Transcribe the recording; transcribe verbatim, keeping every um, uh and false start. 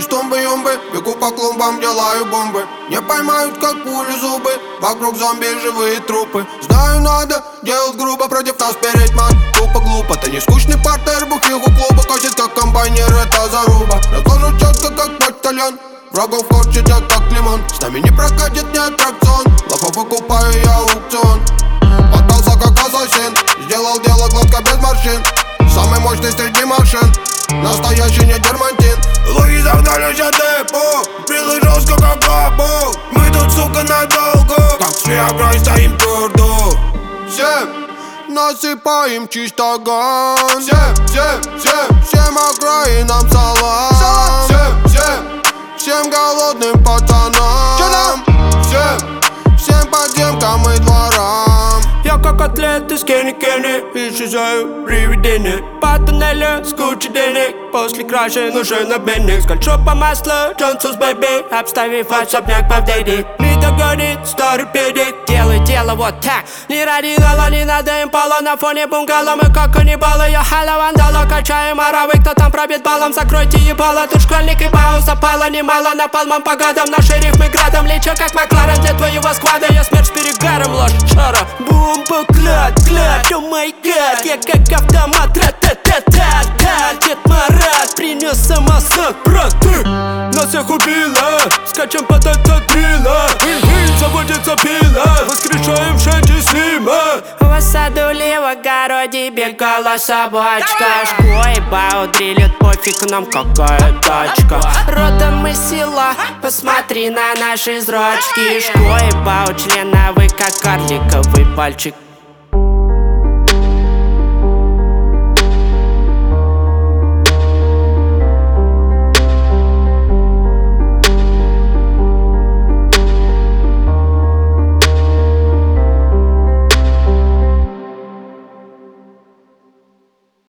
из тумбы-юмбы бегу по клумбам, делаю бомбы. Не поймают, как пули зубы. Вокруг зомби живые трупы. Знаю, надо делать грубо, против нас переть мат. Тупо глупо, ты не скучный партнер, бухих у клуба. Косит как комбайнер, это заруба. Разложу четко, как почтальон. Врагов корчит я, как лимон. С нами не прокатит ни аттракцион. Лохов выкупаю я аукцион. Поддался как ассасин. Сделал дело гладко без морщин. Самый мощный среди машин. Настоящий не дермантин. Луи загнали за депо. Брилы жестко как габу. Мы тут, сука, надолго. Как свиагрой стоим твердо. Все насыпаем чисто ган. Все, все, все, всем окраинам салам. Все, все, всем голодным пацанам. Все, всем подземкам и дворам. Я как атлет из Кенни-Кенни исчезаю привидение. По туннелю с кучей денег. После краши нужен обменник. Скольчу по маслу, Джонсонс бэби. Обставив особняк по вдейди. Не догонит старый педик. Делай дело вот так. Не ради гала, не надо им пола. На фоне бунгало мы как каннибалы. Я халя вандала, качаем оравы. Кто там пробит балом, закройте ебало. Тут школьник и пауза пала немало. Напалмом по годам, наши рифмы градом. Лечу как Макларен для твоего сквада. Я смерть с перегаром, ложь шара. Бомба, клад, клад, о май гад. Я как автомат, ра-та-та-та-та. Дед Марат принес самосад, брат, ты нас всех убила. Скачем под этот дрила. Заводится пила. Воскрешаем Шенди Слима. В саду ли в огороде бегала собачка. Шкой баудрилит, пофиг нам какая тачка. Родом мы села, посмотри на наши зрачки. Шкой бау членовый, как карликовый пальчик.